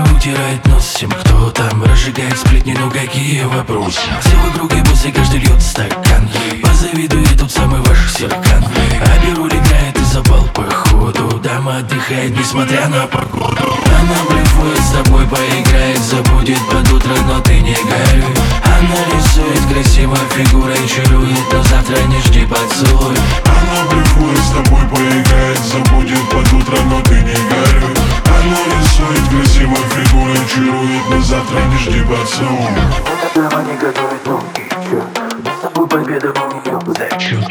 утирает нос всем, кто там разжигает сплетни, ну какие вопросы? Все вокруг ебутся, каждый льет стакан. Позавидует тут самый ваш серкан. А Беруль играет и запал походу. Дама отдыхает, несмотря на погоду. Она блефует с тобой, поиграет, забудет под утро, но ты не горюй. Она рисует красиво фигурой, чарует, но завтра не жди поцелуй. Она блефует с тобой, поиграет, забудет под утро, но ты не горюй. Она рисует красиво фигурой, чарует, но завтра не жди поцелуй. Эта дама не готовит ноги, чё? Мы с тобой победа у неё, зачёт.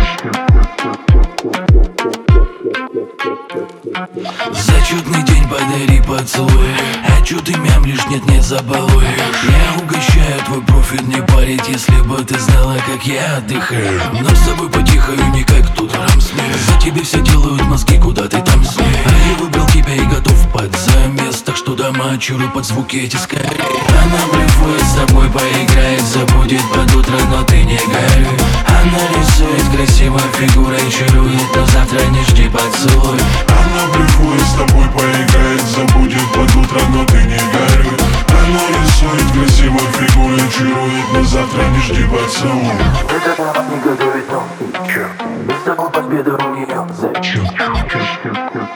Зачетный день, подари поцелуй. А чё ты мямлишь, нет-нет, забалуешь. Я угощаю твой профиль, не парить, если бы ты знала, как я отдыхаю. Но с тобой потихаю, не как тут Рамснег. За тебе все делают мозги, куда ты там снег. А я выбрал тебя и готов под замес. Так что дома чурю под звуки эти скорее. Она блефует с тобой, поиграет, забудет под утро, но ты не горюй. Она рисует красиво фигурой, чарует, но завтра не жди поцелуй. Она блефует с тобой, поиграет, забудет под утро, но ты не горюй. Она рисует красиво фигурой, чарует, но завтра не жди поцелуй. Эта дама не готовит ноги, чё? Мы с тобой победа у неё, зачёт.